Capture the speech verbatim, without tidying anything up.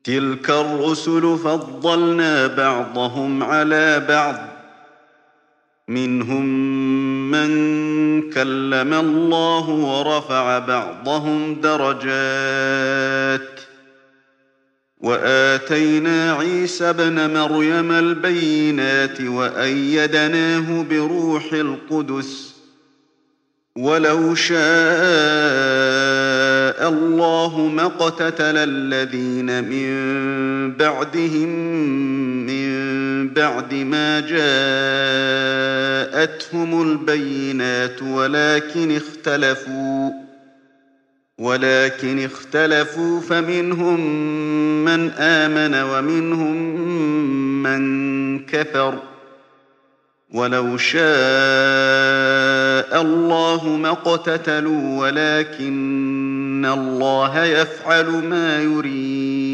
تِلْكَ الرُّسُلُ فَضَّلْنَا بَعْضَهُمْ عَلَىٰ بَعْضٍ ۖ مِّنْهُم مَّن كَلَّمَ اللَّهُ وَرَفَعَ بَعْضَهُمْ دَرَجَاتٍ ۚ وَآتَيْنَا عِيسَى ابْنَ مَرْيَمَ الْبَيِّنَاتِ وَأَيَّدْنَاهُ بِرُوحِ الْقُدُسِ ۗ وَلَوْ شَاءَ اللَّهُ مَا اقْتَتَلَ الَّذِينَ مِن بَعْدِهِم مِّن بَعْدِ مَا جَاءَتْهُمُ الْبَيِّنَاتُ وَلَٰكِنِ اخْتَلَفُوا ولكن اختلفوا فمنهم من آمن ومنهم من كفر، ولو شاء الله ما اقتتلوا ولكن الله يفعل ما يريد.